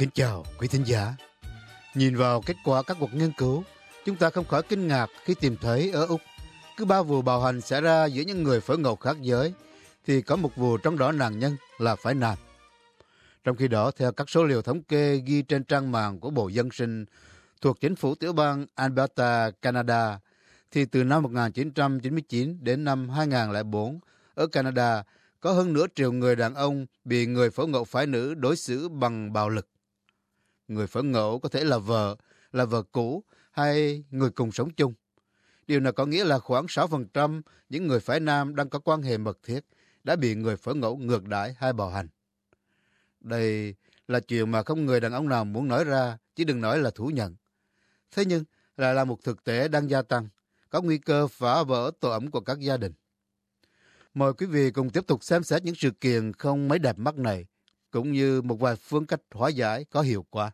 Kính chào quý thính giả. Nhìn vào kết quả các cuộc nghiên cứu, chúng ta không khỏi kinh ngạc khi tìm thấy ở Úc, cứ 3 vụ bạo hành xảy ra giữa những người phối ngẫu khác giới, thì có một vụ trong đó nạn nhân là phái nam. Trong khi đó, theo các số liệu thống kê ghi trên trang mạng của Bộ Dân sinh thuộc chính phủ tiểu bang Alberta, Canada, thì từ năm 1999 đến năm 2004, ở Canada có hơn nửa triệu người đàn ông bị người phối ngẫu phái nữ đối xử bằng bạo lực. Người phối ngẫu có thể là vợ cũ hay người cùng sống chung. Điều này có nghĩa là khoảng 6% những người phái nam đang có quan hệ mật thiết đã bị người phối ngẫu ngược đãi hay bạo hành. Đây là chuyện mà không người đàn ông nào muốn nói ra, chứ đừng nói là thú nhận. Thế nhưng lại là một thực tế đang gia tăng, có nguy cơ phá vỡ tổ ấm của các gia đình. Mời quý vị cùng tiếp tục xem xét những sự kiện không mấy đẹp mắt này, cũng như một vài phương cách hóa giải có hiệu quả.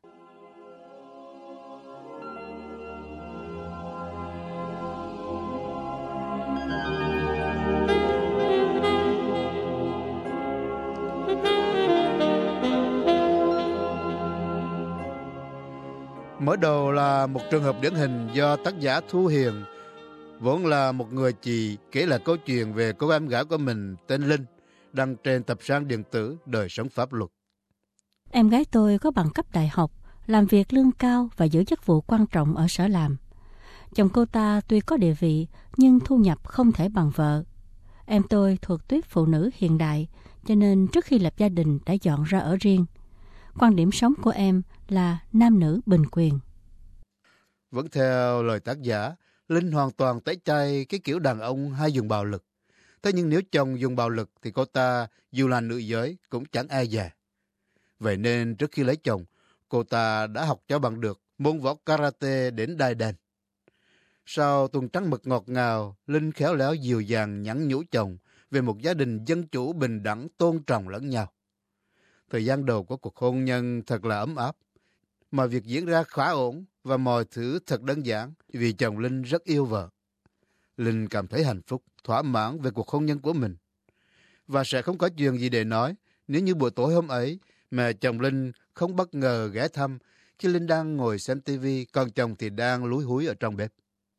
Mở đầu là một trường hợp điển hình do tác giả Thu Hiền, vốn là một người chị, kể lại câu chuyện về cô em gái của mình tên Linh, đăng trên tập san điện tử Đời sống pháp luật. Em gái tôi có bằng cấp đại học, làm việc lương cao và giữ chức vụ quan trọng ở sở làm. Chồng cô ta tuy có địa vị nhưng thu nhập không thể bằng vợ. Em tôi thuộc tuýp phụ nữ hiện đại, cho nên trước khi lập gia đình đã dọn ra ở riêng. Quan điểm sống của em là nam nữ bình quyền. Vẫn theo lời tác giả, Linh hoàn toàn tẩy chay cái kiểu đàn ông hay dùng bạo lực. Thế nhưng nếu chồng dùng bạo lực thì cô ta, dù là nữ giới, cũng chẳng e dè. Vậy nên trước khi lấy chồng, cô ta đã học cho bằng được môn võ karate đến đai đen. Sau tuần trăng mật ngọt ngào, Linh khéo léo dịu dàng nhắn nhủ chồng về một gia đình dân chủ bình đẳng tôn trọng lẫn nhau. Thời gian đầu của cuộc hôn nhân thật là ấm áp. Mọi việc diễn ra khá ổn và mọi thứ thật đơn giản vì chồng Linh rất yêu vợ. Linh cảm thấy hạnh phúc, thỏa mãn về cuộc hôn nhân của mình. Và sẽ không có chuyện gì để nói nếu như buổi tối hôm ấy mẹ chồng Linh không bất ngờ ghé thăm khi Linh đang ngồi xem tivi, còn chồng thì đang lúi húi ở trong bếp.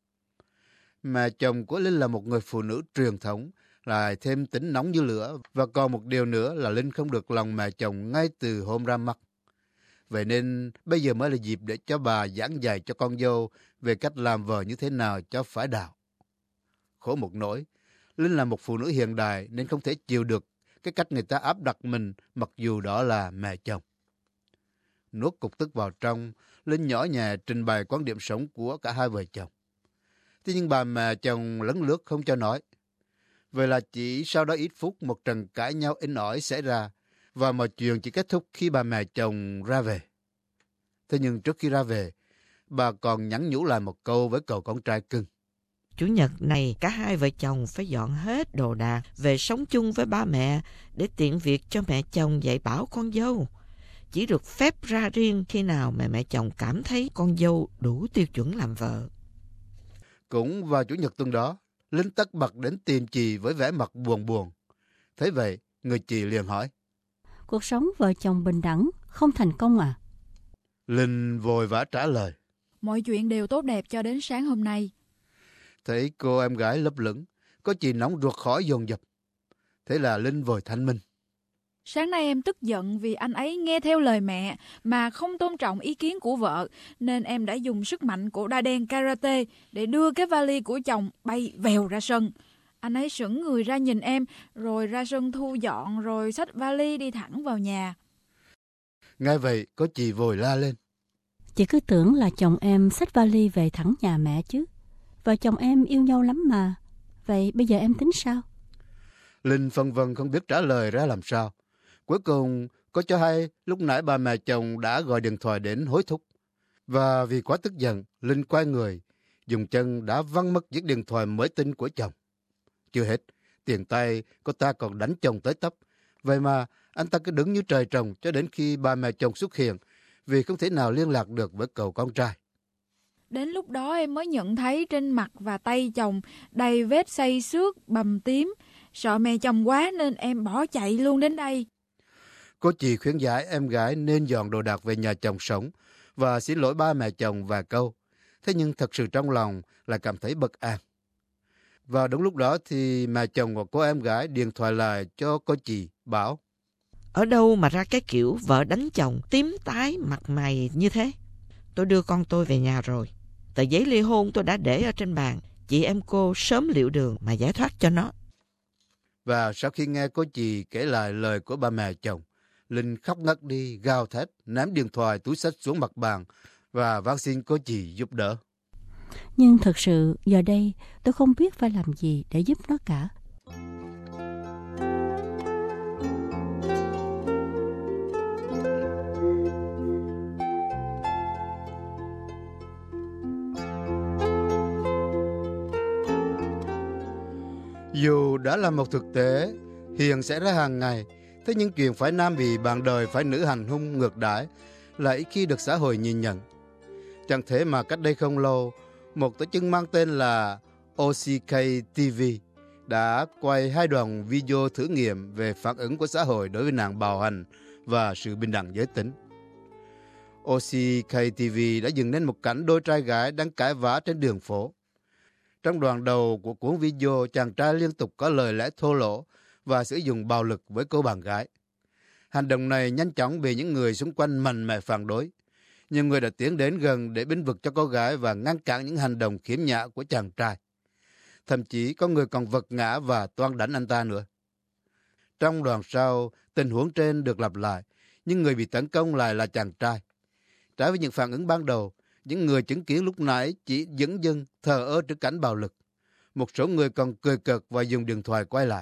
Mẹ chồng của Linh là một người phụ nữ truyền thống, lại thêm tính nóng như lửa, và còn một điều nữa là Linh không được lòng mẹ chồng ngay từ hôm ra mắt. Vậy nên bây giờ mới là dịp để cho bà giảng dạy cho con dâu về cách làm vợ như thế nào cho phải đạo. Khổ một nỗi, Linh là một phụ nữ hiện đại nên không thể chịu được cái cách người ta áp đặt mình mặc dù đó là mẹ chồng. Nuốt cục tức vào trong, Linh nhỏ nhẹ trình bày quan điểm sống của cả hai vợ chồng. Thế nhưng bà mẹ chồng lấn lướt không cho nói. Vậy là chỉ sau đó ít phút một trận cãi nhau inh ỏi xảy ra và mọi chuyện chỉ kết thúc khi bà mẹ chồng ra về. Thế nhưng trước khi ra về, bà còn nhắn nhủ lại một câu với cậu con trai cưng. Chủ nhật này cả hai vợ chồng phải dọn hết đồ đạc về sống chung với ba mẹ để tiện việc cho mẹ chồng dạy bảo con dâu. Chỉ được phép ra riêng khi nào mẹ chồng cảm thấy con dâu đủ tiêu chuẩn làm vợ. Cũng vào chủ nhật tuần đó, Linh tất bật đến tìm chị với vẻ mặt buồn buồn. Thế vậy, người chị liền hỏi. Cuộc sống vợ chồng bình đẳng không thành công à? Linh vội vã trả lời. Mọi chuyện đều tốt đẹp cho đến sáng hôm nay. Thấy cô em gái lấp lửng, có chị nóng ruột khỏi dồn dập. Thế là Linh vội thanh minh. Sáng nay em tức giận vì anh ấy nghe theo lời mẹ mà không tôn trọng ý kiến của vợ, nên em đã dùng sức mạnh của đai đen karate để đưa cái vali của chồng bay vèo ra sân. Anh ấy sững người ra nhìn em, rồi ra sân thu dọn, rồi xách vali đi thẳng vào nhà. Ngay vậy, có chị vội la lên. Chị cứ tưởng là chồng em xách vali về thẳng nhà mẹ chứ. Vợ chồng em yêu nhau lắm mà. Vậy bây giờ em tính sao? Linh phân vân không biết trả lời ra làm sao. Cuối cùng, có cho hay lúc nãy bà mẹ chồng đã gọi điện thoại đến hối thúc. Và vì quá tức giận, Linh quay người, dùng chân đã văng mất chiếc điện thoại mới tinh của chồng. Chưa hết, tiền tay cô ta còn đánh chồng tới tấp. Vậy mà anh ta cứ đứng như trời trồng cho đến khi bà mẹ chồng xuất hiện, vì không thể nào liên lạc được với cậu con trai. Đến lúc đó em mới nhận thấy trên mặt và tay chồng đầy vết xây xước, bầm tím. Sợ mẹ chồng quá nên em bỏ chạy luôn đến đây. Cô chị khuyến giải em gái nên dọn đồ đạc về nhà chồng sống và xin lỗi ba mẹ chồng vài câu. Thế nhưng thật sự trong lòng lại cảm thấy bất an. Và đúng lúc đó thì mẹ chồng của cô em gái điện thoại lại cho cô chị, bảo: Ở đâu mà ra cái kiểu vợ đánh chồng tím tái mặt mày như thế? Tôi đưa con tôi về nhà rồi. Tờ giấy ly hôn tôi đã để ở trên bàn. Chị em cô sớm liệu đường mà giải thoát cho nó. Và sau khi nghe cô chị kể lại lời của ba mẹ chồng, Linh khóc ngất đi, gào thét, ném điện thoại túi xách xuống mặt bàn và van xin cô chị giúp đỡ. Nhưng thật sự giờ đây tôi không biết phải làm gì để giúp nó cả. Dù đã là một thực tế hiện xảy ra hàng ngày, thế nhưng chuyện phải nam bị bạn đời, phải nữ hành hung ngược đãi là ít khi được xã hội nhìn nhận. Chẳng thế mà cách đây không lâu, một tổ chức mang tên là OCK TV đã quay 2 đoạn video thử nghiệm về phản ứng của xã hội đối với nạn bạo hành và sự bình đẳng giới tính. OCK TV đã dựng nên một cảnh đôi trai gái đang cãi vã trên đường phố. Trong đoạn đầu của cuốn video, chàng trai liên tục có lời lẽ thô lỗ và sử dụng bạo lực với cô bạn gái. Hành động này nhanh chóng bị những người xung quanh mạnh mẽ phản đối. Nhiều người đã tiến đến gần để bênh vực cho cô gái và ngăn cản những hành động khiếm nhã của chàng trai. Thậm chí có người còn vật ngã và toan đánh anh ta nữa. Trong đoạn sau, tình huống trên được lặp lại, nhưng người bị tấn công lại là chàng trai. Trái với những phản ứng ban đầu, những người chứng kiến lúc nãy chỉ dửng dưng thờ ơ trước cảnh bạo lực. Một số người còn cười cợt và dùng điện thoại quay lại.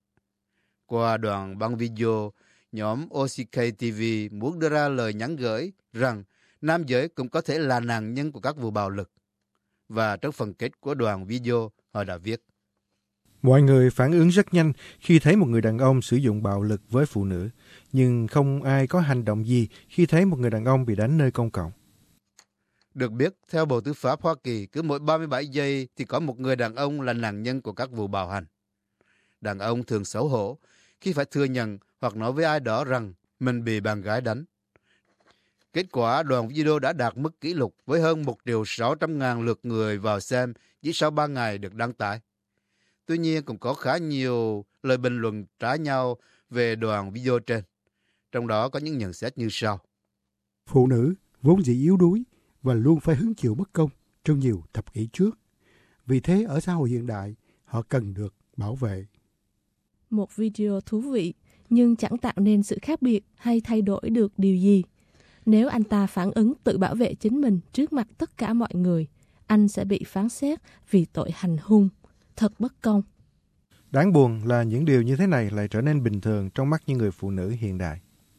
Qua đoạn băng video, nhóm OCK TV muốn đưa ra lời nhắn gửi rằng nam giới cũng có thể là nạn nhân của các vụ bạo lực. Và trong phần kết của đoạn video, họ đã viết: Mọi người phản ứng rất nhanh khi thấy một người đàn ông sử dụng bạo lực với phụ nữ, nhưng không ai có hành động gì khi thấy một người đàn ông bị đánh nơi công cộng. Được biết, theo Bộ Tư pháp Hoa Kỳ, cứ mỗi 37 giây thì có một người đàn ông là nạn nhân của các vụ bạo hành. Đàn ông thường xấu hổ khi phải thừa nhận hoặc nói với ai đó rằng mình bị bạn gái đánh. Kết quả, đoạn video đã đạt mức kỷ lục với hơn 1.600.000 lượt người vào xem chỉ sau 3 ngày được đăng tải. Tuy nhiên, cũng có khá nhiều lời bình luận trái nhau về đoạn video trên. Trong đó có những nhận xét như sau: Phụ nữ vốn dĩ yếu đuối và luôn phải hứng chịu bất công trong nhiều thập kỷ trước. Vì thế ở xã hội hiện đại, họ cần được bảo vệ. Một video thú vị, nhưng chẳng tạo nên sự khác biệt hay thay đổi được điều gì. Nếu anh ta phản ứng tự bảo vệ chính mình trước mặt tất cả mọi người, anh sẽ bị phán xét vì tội hành hung. Thật bất công. Đáng buồn là những điều như thế này lại trở nên bình thường trong mắt những người phụ nữ hiện đại.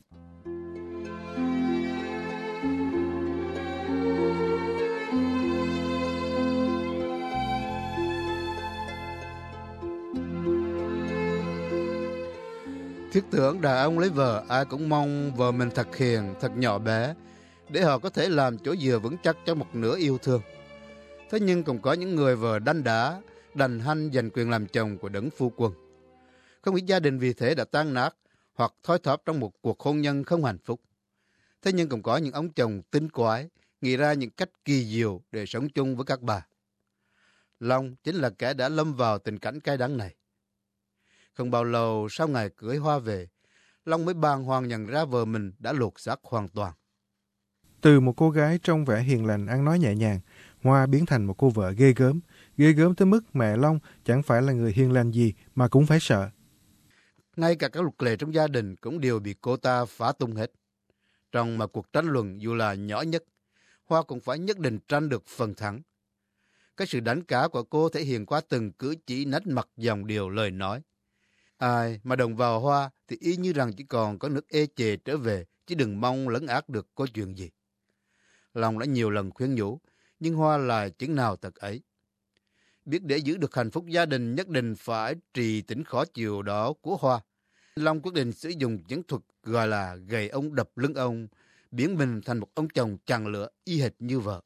Thiết tưởng đàn ông lấy vợ, ai cũng mong vợ mình thật hiền, thật nhỏ bé, để họ có thể làm chỗ dựa vững chắc cho một nửa yêu thương. Thế nhưng cũng có những người vợ đanh đá, đành hanh giành quyền làm chồng của đấng phu quân. Không ít gia đình vì thế đã tan nát hoặc thoi thóp trong một cuộc hôn nhân không hạnh phúc. Thế nhưng cũng có những ông chồng tinh quái, nghĩ ra những cách kỳ diệu để sống chung với các bà. Long chính là kẻ đã lâm vào tình cảnh cay đắng này. Không bao lâu sau ngày cưới Hoa về, Long mới bàng hoàng nhận ra vợ mình đã lột xác hoàn toàn. Từ một cô gái trông vẻ hiền lành, ăn nói nhẹ nhàng, Hoa biến thành một cô vợ ghê gớm tới mức mẹ Long chẳng phải là người hiền lành gì mà cũng phải sợ. Ngay cả các luật lệ trong gia đình cũng đều bị cô ta phá tung hết. Trong một cuộc tranh luận dù là nhỏ nhất, Hoa cũng phải nhất định tranh được phần thắng. Cái sự đánh cá của cô thể hiện qua từng cử chỉ, nét mặt, dòng điệu, lời nói. Ai mà đồng vào Hoa thì y như rằng chỉ còn có nước ê chề trở về, chứ đừng mong lấn át được có chuyện gì. Long đã nhiều lần khuyên nhủ, nhưng Hoa là chứng nào tật ấy. Biết để giữ được hạnh phúc gia đình nhất định phải trì tĩnh khó chịu đó của Hoa. Long quyết định sử dụng chiến thuật gọi là gậy ông đập lưng ông, biến mình thành một ông chồng chằn lửa y hệt như vợ.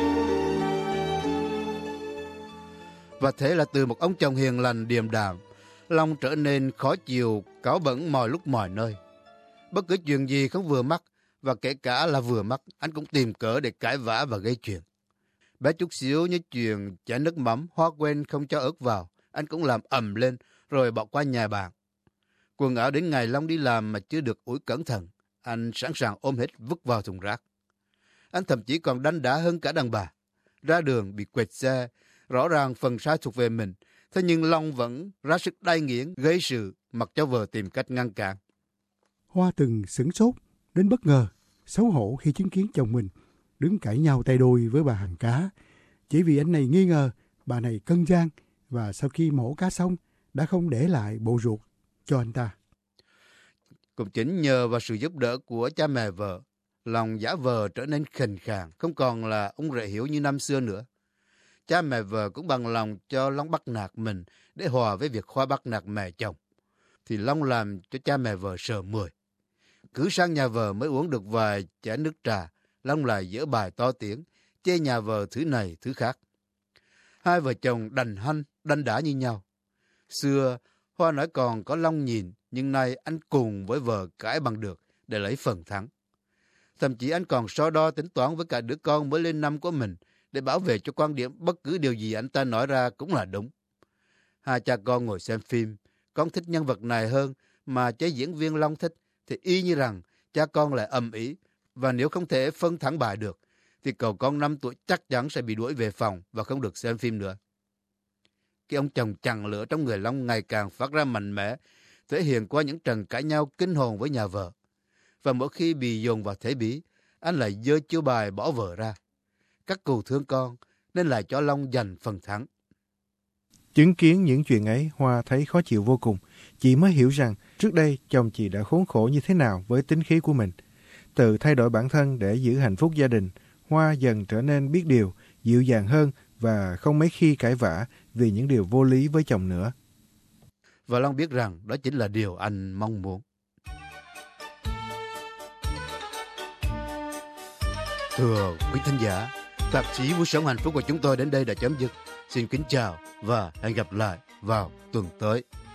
Và thế là từ một ông chồng hiền lành điềm đạm, Long trở nên khó chịu, cáu bẩn mọi lúc mọi nơi. Bất cứ chuyện gì không vừa mắt, và kể cả là vừa mắt, anh cũng tìm cớ để cãi vã và gây chuyện. Bé chút xíu như chuyện chả nước mắm, Hoa quên không cho ớt vào, anh cũng làm ầm lên rồi bỏ qua nhà bạn. Quần áo đến ngày Long đi làm mà chưa được ủi cẩn thận, anh sẵn sàng ôm hết vứt vào thùng rác. Anh thậm chí còn đanh đá hơn cả đàn bà. Ra đường bị quệt xe, rõ ràng phần sai thuộc về mình, thế nhưng Long vẫn ra sức đay nghiến, gây sự, mặc cho vợ tìm cách ngăn cản. Hoa từng sửng sốt đến bất ngờ, xấu hổ khi chứng kiến chồng mình đứng cãi nhau tay đôi với bà hàng cá, chỉ vì anh này nghi ngờ bà này cân gian và sau khi mổ cá xong đã không để lại bộ ruột cho anh ta. Cũng chính nhờ vào sự giúp đỡ của cha mẹ vợ, Long giả vờ trở nên khền khàn, không còn là ông rể hiểu như năm xưa nữa. Cha mẹ vợ cũng bằng lòng cho Long bắt nạt mình để hòa với việc Khoa bắt nạt mẹ chồng. Thì Long làm cho cha mẹ vợ sợ mười. Cứ sang nhà vợ mới uống được vài chén nước trà, Long lại giở bài to tiếng, chê nhà vợ thứ này thứ khác. Hai vợ chồng đành hanh, đanh đá như nhau. Xưa, Hoa nói còn có Long nhìn, nhưng nay anh cùng với vợ cãi bằng được để lấy phần thắng. Thậm chí anh còn so đo tính toán với cả đứa con mới lên năm của mình để bảo vệ cho quan điểm bất cứ điều gì anh ta nói ra cũng là đúng. Hai cha con ngồi xem phim, con thích nhân vật này hơn mà chế diễn viên Long thích, thì y như rằng cha con lại ầm ĩ, và nếu không thể phân thắng bại được, thì cậu con 5 tuổi chắc chắn sẽ bị đuổi về phòng và không được xem phim nữa. Cái ông chồng chằn lửa trong người Long ngày càng phát ra mạnh mẽ, thể hiện qua những trận cãi nhau kinh hồn với nhà vợ. Và mỗi khi bị dồn vào thế bí, anh lại giơ chiêu bài bỏ vợ ra. Các cụ thương con nên lại cho Long giành phần thắng. Chứng kiến những chuyện ấy, Hoa thấy khó chịu vô cùng. Chị mới hiểu rằng trước đây chồng chị đã khốn khổ như thế nào với tính khí của mình. Tự thay đổi bản thân để giữ hạnh phúc gia đình, Hoa dần trở nên biết điều, dịu dàng hơn và không mấy khi cãi vã vì những điều vô lý với chồng nữa. Và Long biết rằng đó chính là điều anh mong muốn. Thưa quý thính giả, tạp chí Vui Sống Hạnh Phúc của chúng tôi đến đây đã chấm dứt. Xin kính chào và hẹn gặp lại vào tuần tới.